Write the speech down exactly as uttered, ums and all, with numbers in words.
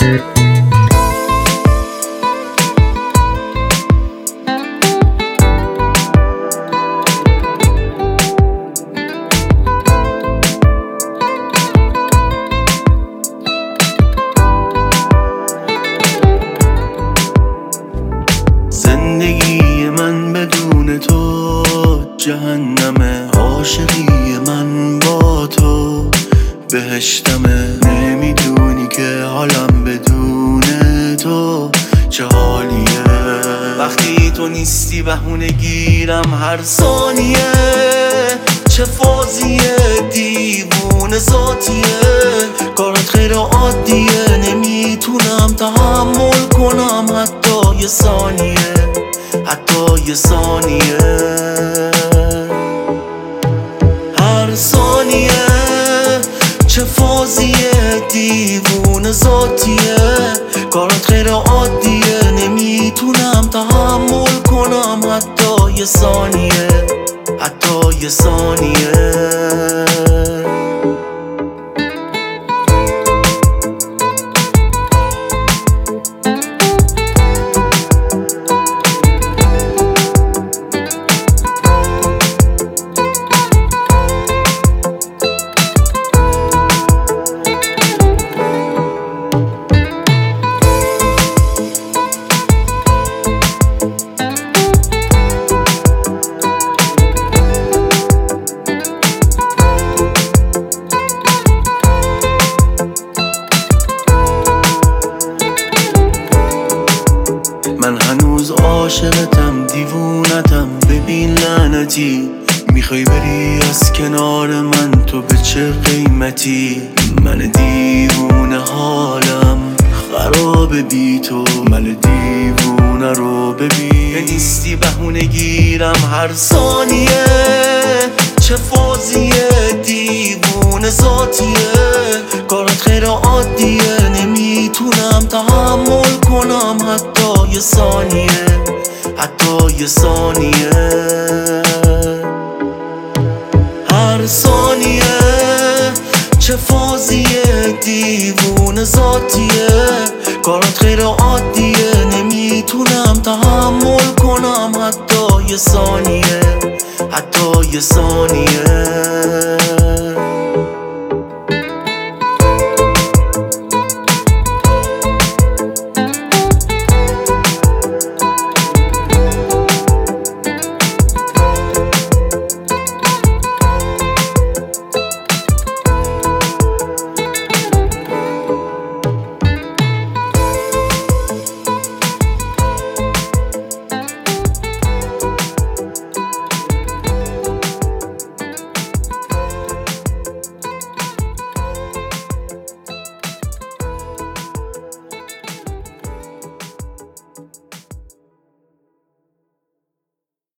زندگی من بدون تو جهنمه، عاشقی من با تو بهشتمه. نمیدونی که حالم بدون تو چه حالیه. وقتی تو نیستی بهونه گیرم هر ثانیه، چه فازیه، دیوونه ذاتیه. کارت خیلی عادیه، نمیتونم تحمل کنم حتی یه ثانیه، حتی یه ثانیه. هر ثانیه چه فازیه، دیوونه ذاتیه. کارت خیلی عادیه، نمیتونم تحمل کنم حتی یه ثانیه، حتی یه ثانیه. من هنوز عاشقتم، دیوونتم، ببین لعنتی. میخوای بری از کنار من، تو به چه قیمتی؟ من دیوونه حالم خرابه بی تو، من دیوونه رو ببین. نیستی بهونه گیرم هر ثانیه، چه فازیه، دیوونه ذاتیه. کارت خیلی عادیه، نمیتونم تحمل کنم حتی یه ثانیه، حتی یه ثانیه. هر ثانیه چه فازیه، دیوونه ذاتیه. کارت خیلی عادیه، نمیتونم تحمل کنم حتی یه ثانیه، حتی یه ثانیه.